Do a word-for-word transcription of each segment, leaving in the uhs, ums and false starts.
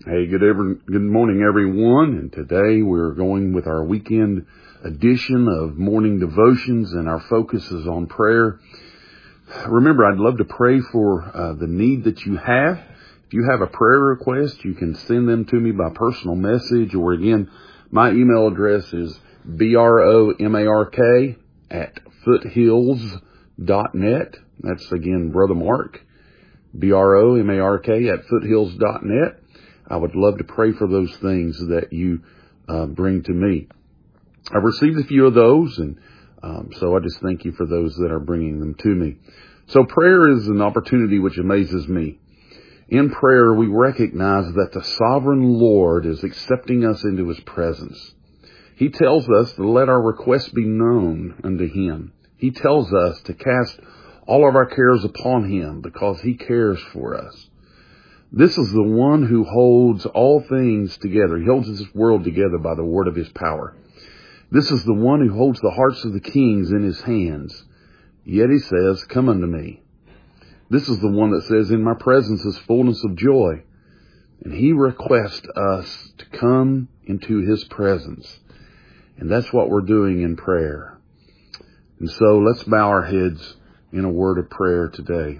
Hey, good ever, good morning, everyone. And today we're going with our weekend edition of morning devotions, and our focus is on prayer. Remember, I'd love to pray for uh, the need that you have. If you have a prayer request, you can send them to me by personal message, or again, my email address is bromark at foothills dot net. That's again, Brother Mark, B R O M A R K at foothills dot net. I would love to pray for those things that you uh, bring to me. I've received a few of those, and um, so I just thank you for those that are bringing them to me. So prayer is an opportunity which amazes me. In prayer, we recognize that the sovereign Lord is accepting us into His presence. He tells us to let our requests be known unto Him. He tells us to cast all of our cares upon Him because He cares for us. This is the one who holds all things together. He holds this world together by the word of His power. This is the one who holds the hearts of the kings in His hands. Yet He says, come unto me. This is the one that says, in my presence is fullness of joy. And He requests us to come into His presence. And that's what we're doing in prayer. And so let's bow our heads in a word of prayer today.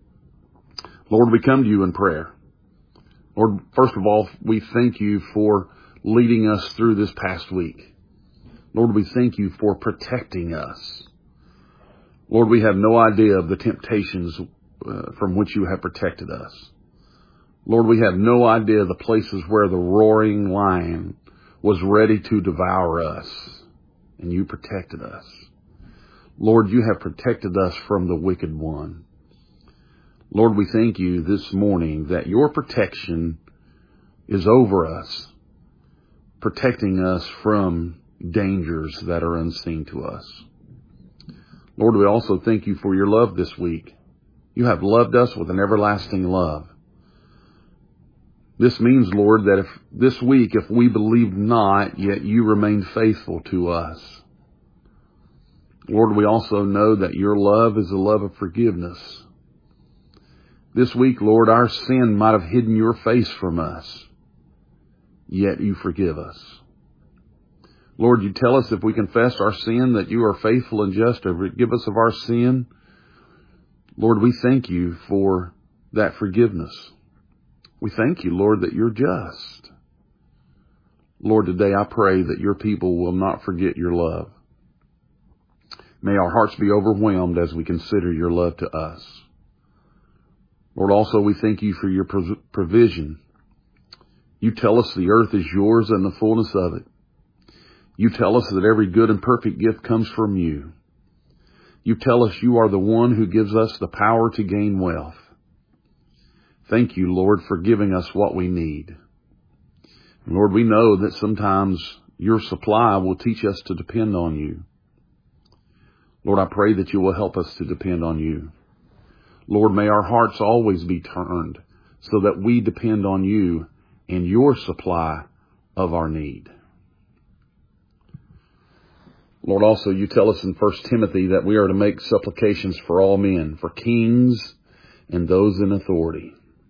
Lord, we come to you in prayer. Lord, first of all, we thank you for leading us through this past week. Lord, we thank you for protecting us. Lord, we have no idea of the temptations uh, from which you have protected us. Lord, we have no idea the places where the roaring lion was ready to devour us, and you protected us. Lord, you have protected us from the wicked one. Lord, we thank you this morning that your protection is over us, protecting us from dangers that are unseen to us. Lord, we also thank you for your love this week. You have loved us with an everlasting love. This means, Lord, that if this week, if we believe not, yet you remain faithful to us. Lord, we also know that your love is a love of forgiveness. This week, Lord, our sin might have hidden your face from us, yet you forgive us. Lord, you tell us if we confess our sin that you are faithful and just to forgive us of our sin. Lord, we thank you for that forgiveness. We thank you, Lord, that you're just. Lord, today I pray that your people will not forget your love. May our hearts be overwhelmed as we consider your love to us. Lord, also we thank you for your provision. You tell us the earth is yours and the fullness of it. You tell us that every good and perfect gift comes from you. You tell us you are the one who gives us the power to gain wealth. Thank you, Lord, for giving us what we need. Lord, we know that sometimes your supply will teach us to depend on you. Lord, I pray that you will help us to depend on you. Lord, may our hearts always be turned so that we depend on you and your supply of our need. Lord, also you tell us in First Timothy that we are to make supplications for all men, for kings and those in authority.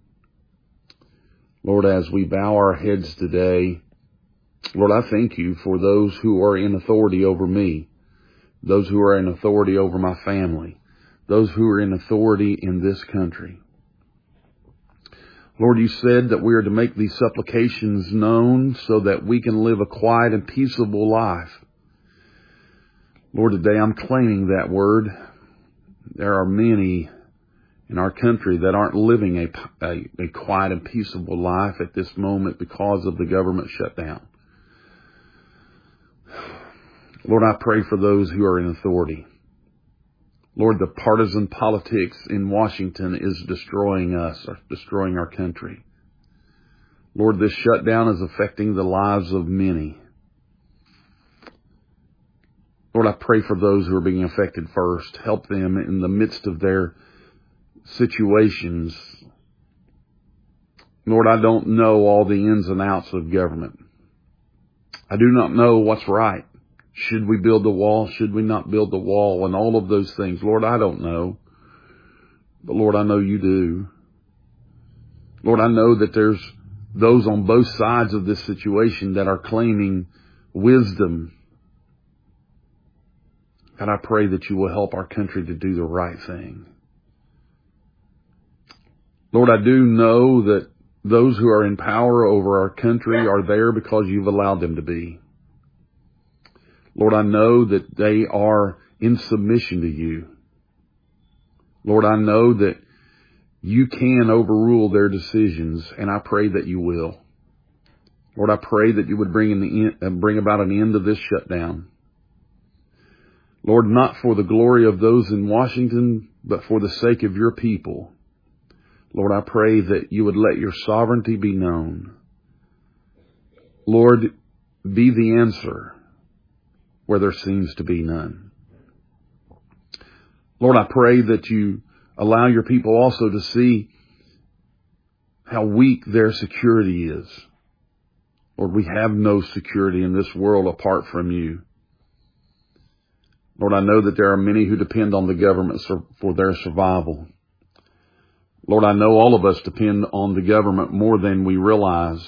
Lord, as we bow our heads today, Lord, I thank you for those who are in authority over me, those who are in authority over my family, those who are in authority in this country. Lord, you said that we are to make these supplications known so that we can live a quiet and peaceable life. Lord, today I'm claiming that word. There are many in our country that aren't living a, a, a quiet and peaceable life at this moment because of the government shutdown. Lord, I pray for those who are in authority. Lord, the partisan politics in Washington is destroying us, or destroying our country. Lord, this shutdown is affecting the lives of many. Lord, I pray for those who are being affected first. Help them in the midst of their situations. Lord, I don't know all the ins and outs of government. I do not know what's right. Should we build the wall? Should we not build the wall? And all of those things. Lord, I don't know. But Lord, I know you do. Lord, I know that there's those on both sides of this situation that are claiming wisdom. God, I pray that you will help our country to do the right thing. Lord, I do know that those who are in power over our country are there because you've allowed them to be. Lord, I know that they are in submission to you. Lord, I know that you can overrule their decisions, and I pray that you will. Lord, I pray that you would bring in the end, uh, bring about an end to this shutdown. Lord, not for the glory of those in Washington, but for the sake of your people. Lord, I pray that you would let your sovereignty be known. Lord, be the answer where there seems to be none. Lord, I pray that you allow your people also to see how weak their security is. Lord, we have no security in this world apart from you. Lord, I know that there are many who depend on the government for their survival. Lord, I know all of us depend on the government more than we realize.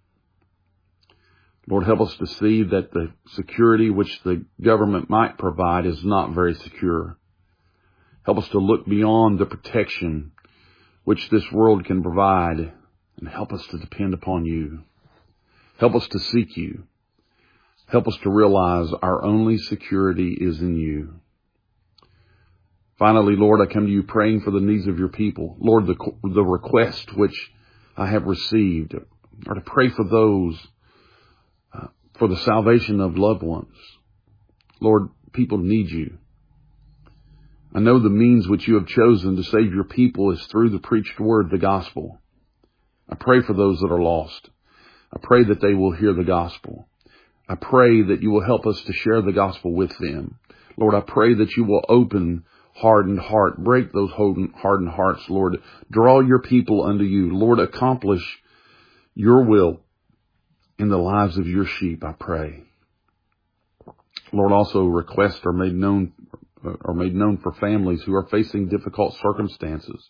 Lord, help us to see that the security which the government might provide is not very secure. Help us to look beyond the protection which this world can provide, and help us to depend upon you. Help us to seek you. Help us to realize our only security is in you. Finally, Lord, I come to you praying for the needs of your people. Lord, the, the request which I have received are to pray for those, uh, for the salvation of loved ones. Lord, people need you. I know the means which you have chosen to save your people is through the preached word, the gospel. I pray for those that are lost. I pray that they will hear the gospel. I pray that you will help us to share the gospel with them. Lord, I pray that you will open hardened heart, break those hardened hearts, Lord. Draw your people unto you. Lord, accomplish your will in the lives of your sheep, I pray. Lord, also requests are made known are made known for families who are facing difficult circumstances.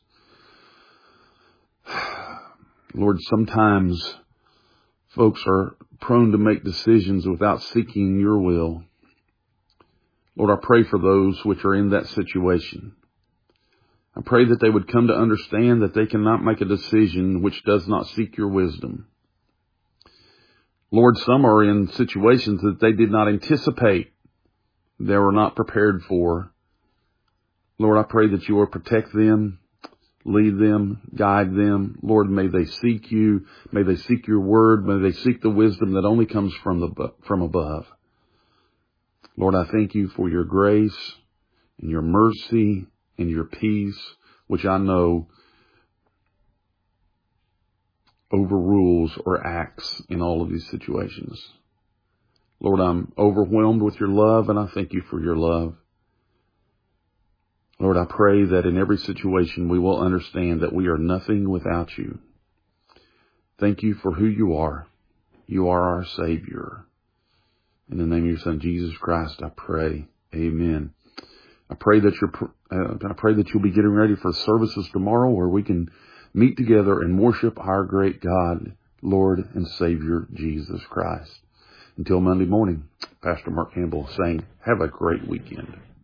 Lord, sometimes folks are prone to make decisions without seeking your will. Lord, I pray for those which are in that situation. I pray that they would come to understand that they cannot make a decision which does not seek your wisdom. Lord, some are in situations that they did not anticipate, they were not prepared for. Lord, I pray that you will protect them, lead them, guide them. Lord, may they seek you. May they seek your word. May they seek the wisdom that only comes from the from above. Lord, I thank you for your grace and your mercy and your peace, which I know overrules or acts in all of these situations. Lord, I'm overwhelmed with your love, and I thank you for your love. Lord, I pray that in every situation we will understand that we are nothing without you. Thank you for who you are. You are our Savior. In the name of your Son, Jesus Christ, I pray. Amen. I pray that you're, uh, I pray that you'll be getting ready for services tomorrow where we can meet together and worship our great God, Lord and Savior, Jesus Christ. Until Monday morning, Pastor Mark Campbell saying, have a great weekend.